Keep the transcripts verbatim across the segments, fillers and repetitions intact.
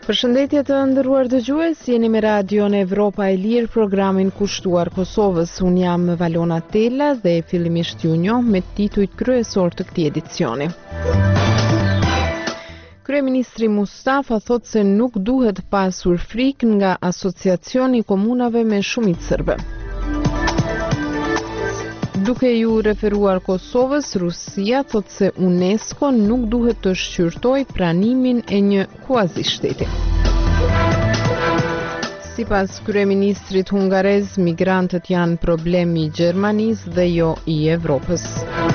Përshëndetje të nderuar dëgjues, jeni me Radion Evropa e Lirë, programin kushtuar Kosovës. Unë jam Valona Tella dhe fillimisht ju njoh me titujt kryesor të këtij edicioni. Kryeministri Mustafa thot se nuk duhet pasur frikë nga Asociacioni i Komunave me Shumicë Serbe. Duke ju referuar Kosovës, Rusia thot se UNESCO nuk duhet të shqyrtoj pranimin e një kuazishteti. Sipas kryeministrit hungarez, migrantët janë problemi i Gjermanisë dhe jo i Evropës.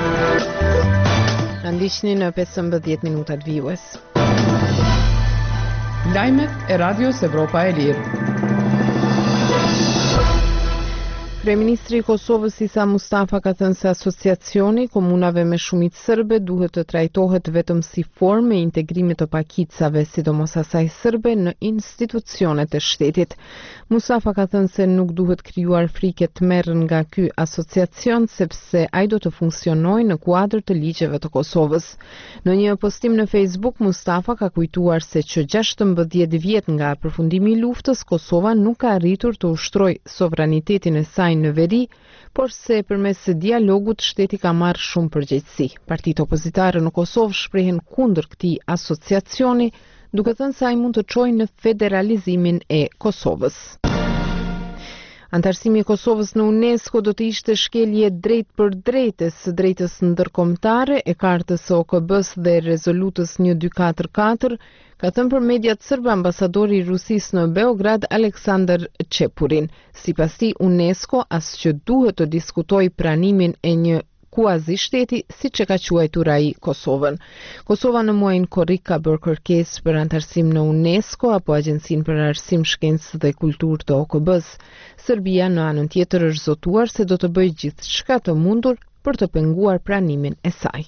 Na ndiqni në pesëmbëdhjetë minutat vijues. Lajmet e Radios Evropa e Lirë. Kryeministri i Kosovës Isa Mustafa ka thënë se Asociacioni i Komunave me Shumicë Serbe duhet të trajtohet vetëm si formë e integrimit të pakicave, sidomos asaj serbe, në institucionet e shtetit. Mustafa ka thënë se nuk duhet krijuar frikë të merren nga ky asociacion, sepse ai do të funksionojë në kuadër të ligjeve të Kosovës. Në një postim në Facebook, Mustafa ka kujtuar se që gjashtëmbëdhjetë vjet nga përfundimi i luftës, Kosova nuk ka arritur të ushtrojë sovranitetin e saj në veri, por se përmes dialogut shteti ka marrë shumë përgjegjësi. Partitë opozitare në Kosovë shprehen kundër këtij asociacioni, duke thënë se ai mund të çojë në federalizimin e Kosovës. Antarësimi i Kosovës në UNESCO do të ishte shkelje drejt për drejtë së drejtës ndërkombëtare, e kartës së O K B-s dhe rezolutës një dy katër katër, ka thënë për mediat serbe ambasadori i Rusisë në Beograd Aleksandar Çepurin. Sipas tij, UNESCO as që duhet të diskutojë pranimin e një kuazi shteti, siç e ka quajtur ai Kosovën. Kosova në muajin korrik ka bërë kërkesë për antarësim në UNESCO apo Agjencinë për Arsim, Shkencë dhe Kulturë të O K B-s. Serbia në anën tjetër është zotuar se do të bëjë gjithçka të mundur për të penguar pranimin e saj.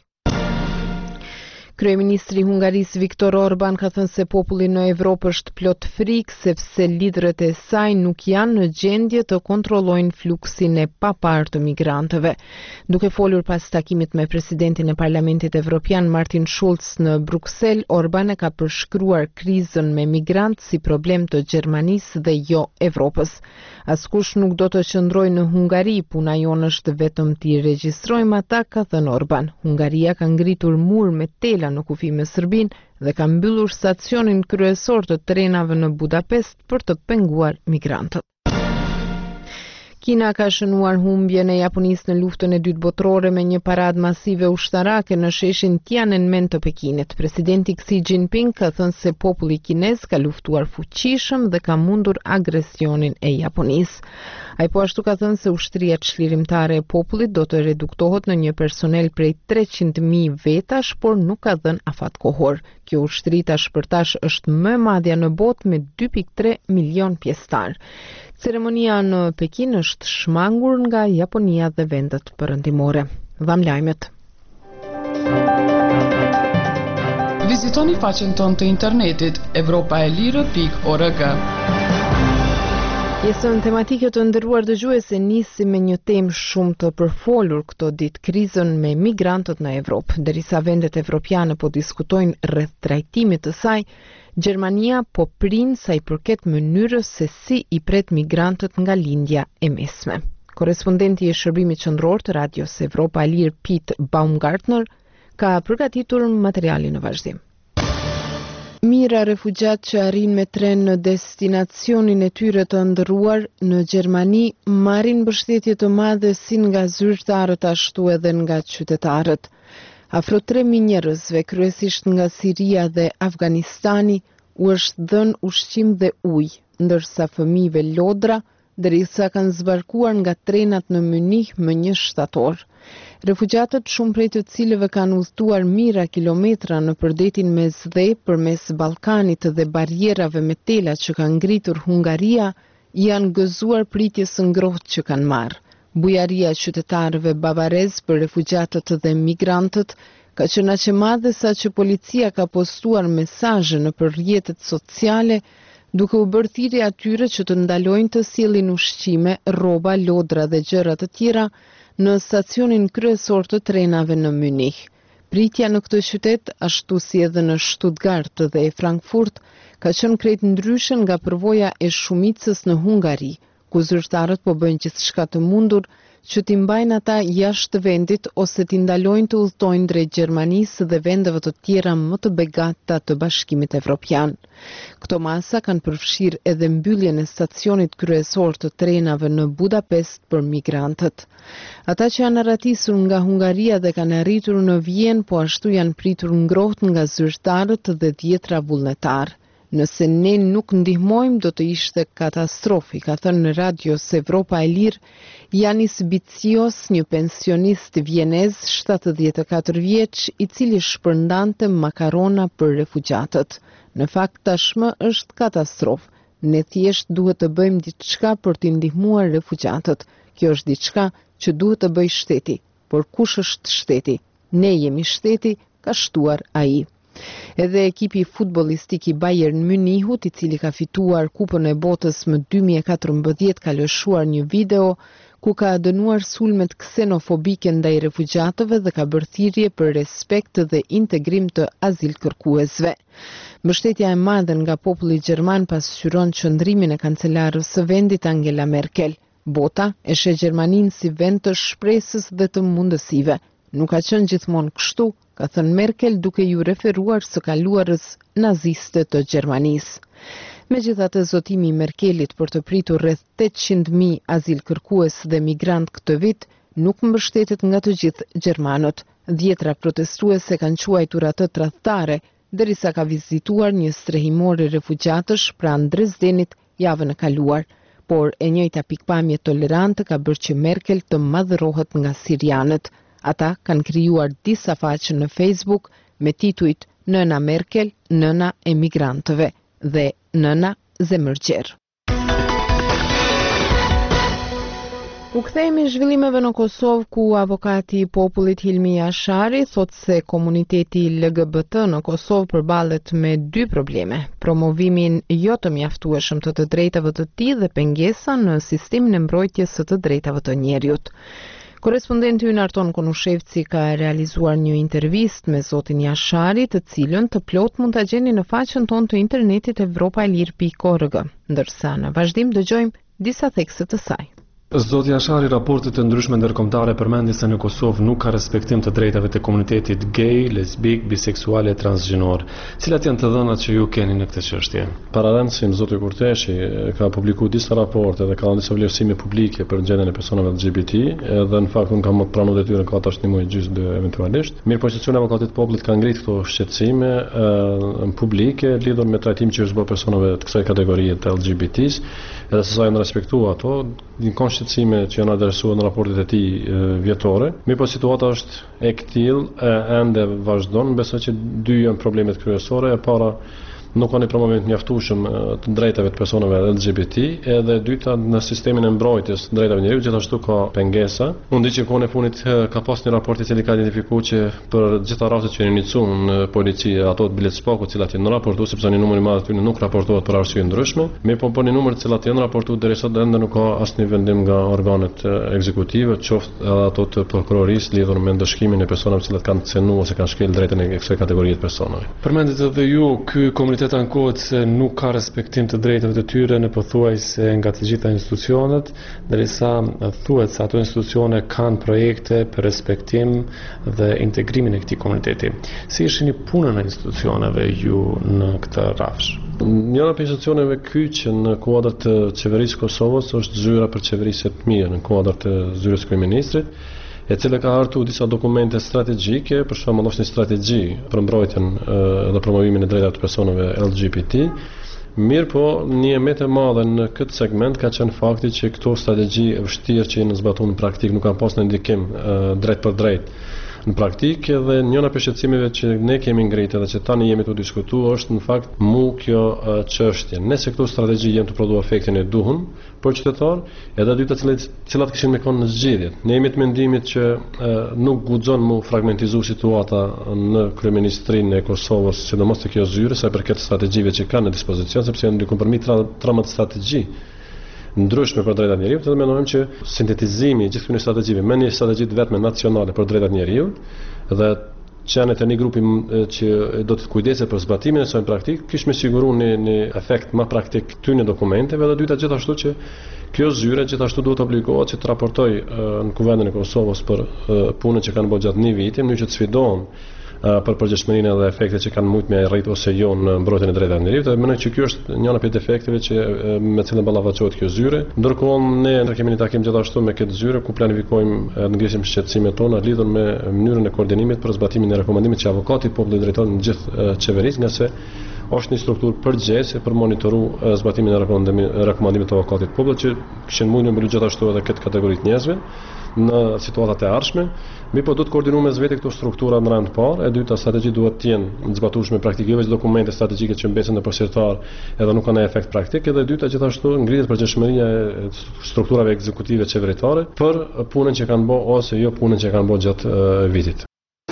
Kryeministri i Hungarisë Viktor Orban ka thënë se populli në Evropë është plot frikë sepse liderët e saj nuk janë në gjendje të kontrollojnë fluksin e paparë të migrantëve. Duke folur pas takimit me presidentin e Parlamentit Evropian Martin Schulz në Bruksel, Orban e ka përshkruar krizën me migrantë si problem të Gjermanisë dhe jo Evropës. Askush nuk do të qëndrojë në Hungari, puna jonë është vetëm t'i regjistrojmë ata, ka thënë Orban. Hungaria ka ngritur mur me tela në kufi me Serbinë dhe ka mbyllur stacionin kryesor të trenave në Budapest për të penguar migrantët. Kina ka shënuar humbjen e Japonisë në luftën e dytë botërore me një paradë masive ushtarake në sheshin Tiananmen të Pekinit. Presidenti Xi Jinping ka thënë se populli kinez ka luftuar fuqishëm dhe ka mundur agresionin e Japonisë. Ai po ashtu ka thënë se ushtria çlirimtare e popullit do të reduktohet në një personel prej treqind mijë vetash, por nuk ka dhënë afat kohor. Kjo ushtri tash për tash është më e madhja në botë me dy pikë tre milion pjesëtar. Ceremonia në Pekin është shmangur nga Japonia dhe vendet perëndimore. Dham lajmet. Vizitoni faqen tonë të internetit evropaelire pikë org. Pjesën tematike të nderuar dëgjues e nisi me një temë shumë të përfolur këto ditë, krizën me migrantët në Evropë. Derisa vendet evropiane po diskutojnë rreth trajtimit të saj, Gjermania po prind sa i përket mënyrës se si i pret migrantët nga lindja e mesme. Korrespondenti i shërbimit qendror të Radios Evropa e Lirë Pete Baumgartner ka përgatitur materialin në vazhdim. Mira refugjat që arrin me tren në destinacionin e tyre të ndërruar në Gjermani marrin mbështetje të madhe si nga zyrtarët ashtu edhe nga qytetarët. Afro tre mijë njerëzve, kryesisht nga Siria dhe Afganistani, u është dhënë ushqim dhe ujë, ndërsa fëmijëve lodra, derisa kanë zbarkuar nga trenat në Munich më një shtator. Refugjatët, shumë prej të cilëve kanë udhëtuar mijëra kilometra në përdetin mes dhe përmes Ballkanit dhe barrierave me tela që kanë ngritur Hungaria, janë gëzuar pritjes së ngrohtë që kanë marrë. Bujaria e qytetarëve bavarez për refugjatët dhe migrantët ka qenë aq e madhe sa që policia ka postuar mesazhe në rrjetet sociale duke u bërë thirrje atyre që të ndalojnë të sjellin ushqime, rroba, lodra dhe gjëra të tjera në stacionin kryesor të trenave në Munich. Pritja në këtë qytet, ashtu si edhe në Stuttgart dhe Frankfurt, ka qenë krejt ndryshe nga përvoja e shumicës në Hungari, ku zyrtarët po bëjnë gjithçka të mundur që t'i mbajnë ata jashtë vendit ose t'i ndalojnë të udhtojnë drejt Gjermanisë dhe vendeve të tjera më të begata të Bashkimit Evropian. Këto masa kanë përfshirë edhe mbylljen e stacionit kryesor të trenave në Budapest për migrantët. Ata që janë arratisur nga Hungaria dhe kanë arritur në Vjenë, po ashtu janë pritur ngrohtë nga zyrtarët dhe dhjetra vullnetar. Nëse ne nuk ndihmojmë, do të ishte katastrofi, ka thënë në radios Evropa e Lirë Yanis Bitsios, një pensionist vjenez shtatëdhjetë e katër vjeç, i cili shpërndante makarona për refugjatët. Në fakt tashmë është katastrofë. Ne thjesht duhet të bëjmë diçka për t'i ndihmuar refugjatët. Kjo është diçka që duhet të bëjë shteti. Por kush është shteti? Ne jemi shteti, ka shtuar ai. Edhe ekipi futbollistik i Bayern Munihut, i cili ka fituar Kupën e Botës më dy mijë e katërmbëdhjetë, ka lëshuar një video ku ka dënuar sulmet ksenofobike ndaj refugjatëve dhe ka bërë thirrje për respekt dhe integrim të azilkërkuesve. Mbështetja e madhe nga populli gjerman pasqyron qëndrimin e kancelarës së vendit Angela Merkel. Bota e sheh Gjermaninë si vend të shpresës dhe të mundësive. Nuk ka qenë gjithmonë kështu, ka thënë Merkel duke ju referuar së kaluarës naziste të Gjermanisë. Megjithatë, zotimi i Merkelit për të pritur rreth tetëqind mijë azilkërkues dhe migrant këtë vit nuk mbështetet nga të gjithë gjermanët. Dhjetra protestuese kanë quajtur atë tradhtare, derisa ka vizituar një strehimore refugjatësh pranë Dresdenit javën e kaluar. Por e njëjta pikpamje tolerante ka bërë që Merkel të madhërohet nga sirianët. Ata kanë krijuar disa faqe në Facebook me titujt Nëna Merkel, nëna e migrantëve dhe nëna zemërgjer. U kthehemi zhvillimeve në Kosovë, ku avokati i popullit Hilmi Jashari thot se komuniteti L G B T në Kosovë përballet me dy probleme: promovimin jo të mjaftueshëm të të drejtave të tij dhe pengesa në sistemin e mbrojtjes së të drejtave të njerëzit. Korespondenti ynë Arton Konushevci ka realizuar një intervistë me zotin Jashari, të cilën të plot mund ta gjeni në faqen tonë të internetit evropaelir pikë org, ndërsa në vazhdim dëgjojmë disa thekse të saj. Zoti Jashari, raportet e ndryshme ndërkombëtare përmendin se në Kosovë nuk ka respektim të drejtave të komunitetit gay, lesbik, biseksual e transgjinor. Cilat janë të dhënat që ju keni në këtë çështje? Paralelësim, zoti Kurteshi ka publikuar disa raporte dhe ka dhënë disa vlerësime publike për gjendjen e personave L G B T, dhe në fakt unë kam pranuar detyrën ka tash një muaj gjysmë dhe eventualisht. Mirë, pozicioni i avokatit të popullit ka ngritur këto shqetësime në publike lidhur me trajtimin që është bërë personave të kësaj kategorie të L G B T-s, edhe se sa janë respektuar ato, një shqetësime që janë adresuar në raportet e tij vjetore. Mirë, po situata është e këtillë, ende vazhdon, besoj që dy janë problemet kryesore. E para, nuk ka një promovim të mjaftueshëm të drejtave të personave L G B T, edhe e dyta, në sistemin e mbrojtjes të drejtave të njerëzit gjithashtu ka pengesa. Unë di që kohën e funit ka pas një raport i cili ka identifikuar që për gjitha rastet që janë iniciuar në polici, ato të bilet spaku, të cilat janë raportuar, sepse një numër i madh aty nuk raportohet për arsye ndryshme, mirë po për një numër të cilat janë raportuar deri sot ende nuk ka asnjë vendim nga organet ekzekutive, qoftë edhe ato të prokurorisë lidhur me ndëshkimin e personave të cilat kanë cënuar ose kanë shkel drejtën e kësaj kategorie të personave. Përmendet edhe ju ky komunitet ankohet se nuk ka respektim të drejtave të tyre në pothuajse nga të gjitha institucionet, ndërsa thuhet se ato institucione kanë projekte për respektim dhe integrimin e këtij komuniteti. Si shihni punën e institucioneve ju në këtë rrafsh? Njëra prej institucioneve kyçe në kuadër të qeverisë së Kosovës është zyra për qeverisje të mirë në kuadër të zyrës së kryeministrit, e cila ka hartuar disa dokumente strategjike, për shembull është një strategji për mbrojtjen dhe promovimin e drejtave të personave L G B T. Mirë po, një emet e madhe në këtë segment ka qenë fakti që këto strategji e vështirë që janë zbatuar në praktikë nuk kanë pasur ndikim drejt për drejt në praktikë, dhe njëra prej shqetësimeve që ne kemi ngritur dhe që tani jemi të diskutuar është në fakt mu kjo çështje. Nëse këto strategji janë të prodhuar efektin e duhur për qytetar, edhe dyta cilat cilat kishin me kanë në zgjedhjet. Ne jemi të mendimit që e, nuk guxon mu fragmentizu situata në kryeministrinë e Kosovës, sidomos te kjo zyre, sa i përket strategjive që kanë në dispozicion, sepse janë dy kompromit tramat strategji ndryshme për drejtat e njerëzit, dhe mendojmë që sintetizimi i gjithë këtyre strategjive me një strategji të vetme nacionale për drejtat e njerëzit dhe që janë të një grupi që do të kujdeset për zbatimin e kësaj praktik, kish me siguru një, një efekt më praktik këtyre në dokumenteve, dhe dyta gjithashtu që kjo zyre gjithashtu duhet obligohet që të raportoj në Kuvendin e Kosovës për punën që kanë bërë gjatë një viti, në që të sfidohen për përgjegjësinë edhe efektet që kanë mujt me arrit ose jo në mbrojtjen e drejtave të njerëzit. Dhe mendoj që ky është një nga efekteve që me cilën ballafaqohet kjo zyre. Ndërkohë ne kemi një takim gjithashtu me këtë zyre ku planifikojmë të ngrisim shqetësimet tona lidhur me mënyrën e koordinimit për zbatimin e rekomandimit që avokati i popullit drejton në gjithë qeverisë, nga se është një strukturë përgjegjëse për monitoru zbatimin e rekomandimit të avokatit të popullit që kishin mundë mbylë gjithashtu edhe këtë kategori të njerëzve në situatat e ardhshme. Mi po do të koordinojmë mes vetë këto struktura në rand parë, e dyta strategji duhet të jenë zbatueshme praktikisht, dokumente strategjike që mbesen në përqendrar edhe nuk kanë efekt praktik, edhe e dyta gjithashtu ngrihet përgjegjësia e strukturave ekzekutive qeveritare për punën që kanë bërë ose jo punën që kanë bërë gjatë vitit.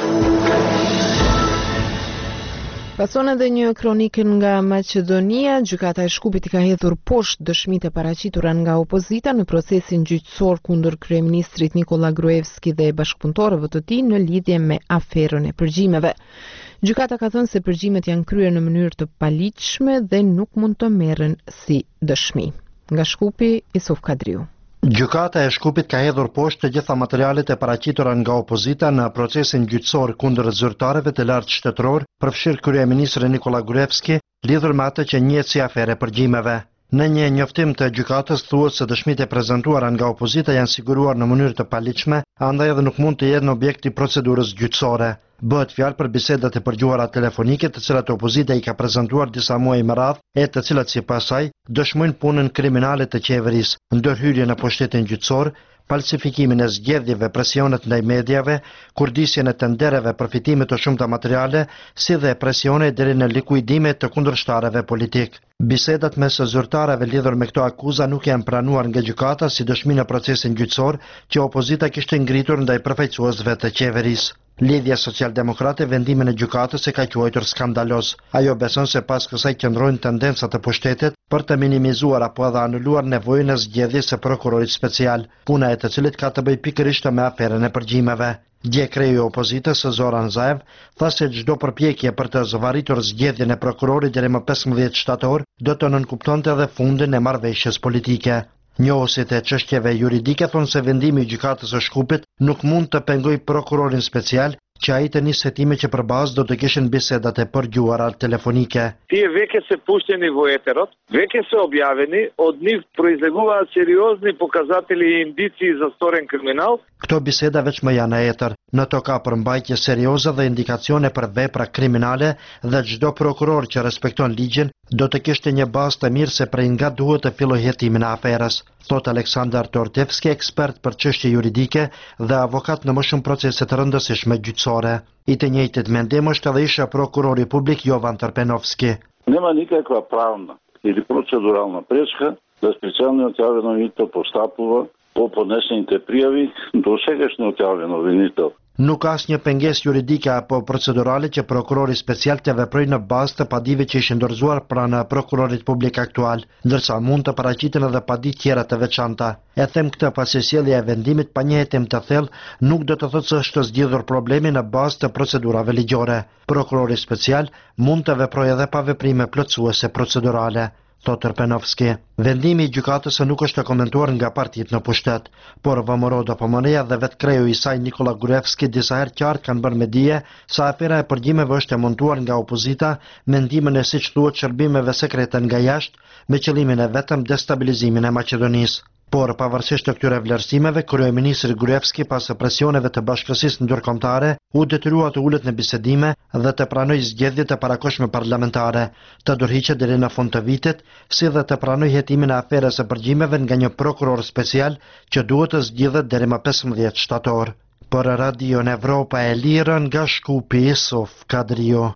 Pason edhe një kronikë nga Maqedonia, gjykata e Shkupit i ka hedhur poshtë dëshmitë e paraqitura nga opozita në procesin gjyqësor kundër kryeministrit Nikola Gruevski dhe bashkëpunëtorëve të tij në lidhje me aferën e përgjimeve. Gjykata ka thënë se përgjimet janë kryer në mënyrë të paligjshme dhe nuk mund të merren si dëshmi. Nga Shkupi, Isuf Kadriu. Gjykata e Shkupit ka hedhur poshtë të gjitha materialet e paraqitura nga opozita në procesin gjyqësor kundër zyrtarëve të lartë shtetëror, përfshirë kryeministrin Nikola Gruevski, lidhur me atë që njihet si afere përgjimeve. Në një njoftim të gjykatës thuhet se dëshmitë e prezantuara nga opozita janë siguruar në mënyrë të paligjshme, andaj edhe nuk mund të jenë objekt i procedurës gjyqësore. Bëhet fjalë për bisedat e përgjuara telefonike të cilat opozita i ka prezantuar disa muaj më radh, e të cilat sipas saj dëshmojnë punën kriminale të qeverisë, ndërhyrje në pushtetin gjyqësor, falsifikimin e zgjedhjeve, presionet ndaj mediave, kurdisjen e tendereve, përfitimet të shumta materiale, si dhe presione deri në likuidime të kundërshtarëve politik. Bisedat mes zyrtarëve lidhur me këto akuza nuk janë pranuar nga gjykata si dëshmi në procesin gjyqësor që opozita kishte ngritur ndaj përfaqësuesve të qeverisë. Lidhja Socialdemokrate vendimin e gjykatës e ka quajtur skandaloz. Ajo beson se pas kësaj qëndrojnë tendencat e pushtetit për të minimizuar apo edhe anuluar nevojën e zgjedhjes së prokurorit special, puna e të cilit ka të bëjë pikërisht me aferën e përgjimeve. Dje kreu i opozitës Zoran Zaev tha se çdo përpjekje për të zvarritur zgjedhjen e prokurorit deri më pesëmbëdhjetë shtator do të nënkuptonte edhe fundin e marrëveshjes politike. Njohësit e çështjeve juridike thonë se vendimi i gjykatës së Shkupit nuk mund të pengojë prokurorin special që ai të nisë hetime që përballë do të kishin bisedat e përgjuara telefonike. Тие веќе се пуштени во етерот, веќе се објавени, од нив произлегуваат сериозни показатели и индиции за сторен криминал. Këto biseda veç më janë në etër, në to ka përmbajtje serioze dhe indikacione për vepra kriminale dhe çdo prokuror që respekton ligjin do të kishte një bazë të mirë se prej nga duhet të filloj hetimin e aferës, thot Aleksandar Tortevski, ekspert për çështje juridike dhe avokat në më shumë procese të rëndësishme gjyqësore. I të njëjtit mendim është edhe isha prokurori publik Jovan Trpenovski. Нема никаква правна или процедурална пречка да специјалниот јавен обвинител постапува по поднесените пријави до сегашниот јавен обвинител. Nuk ka asnjë pengesë juridike apo procedurale që prokurori special të veprojë në bazë të padive që ishin dorëzuar pranë prokurorit publik aktual, ndërsa mund të paraqiten edhe padi tjera të veçanta. E them këtë pasi sjellja e vendimit pa një hetim të thellë nuk do të thotë se është zgjidhur problemi në bazë të procedurave ligjore. Prokurori special mund të veprojë edhe pa veprime plotësuese procedurale, thot Trpenovski. Vendimi i gjykatës nuk është komentuar nga partitë në pushtet, por Vomorodo P M N-ja dhe vetë kreu i saj Nikola Gruevski disa herë qartë kanë bërë me dije se afera e përgjimeve është e montuar nga opozita me ndihmën e siç thuhet shërbimeve sekrete nga jashtë me qëllimin e vetëm destabilizimin e Maqedonisë. Por pavarësisht të këtyre vlerësimeve, kryeministri Gruevski pas presioneve të bashkësisë ndërkombëtare u detyrua të ulet në bisedime dhe të pranojë zgjedhjet e parakohshme parlamentare, të dorëhiqet deri në fund të vitit, si dhe të pranojë hetimin e aferës së përgjimeve nga një prokuror special që duhet të zgjidhet deri më pesëmbëdhjetë shtator. Për Radio Evropa e Lirë nga Shkupi, Isuf Kadriu.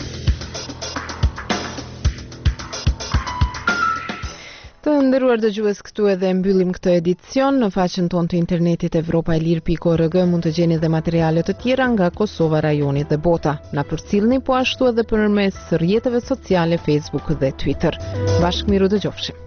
Të nderuar dëgjues, këtu edhe mbyllim këtë edicion. Në faqen tonë të internetit evropa e lirë pikë org mund të gjeni edhe materiale të tjera nga Kosova, rajoni dhe bota. Na përcillni po ashtu edhe përmes rrjeteve sociale Facebook dhe Twitter. Bashkë miru dëgjofshim.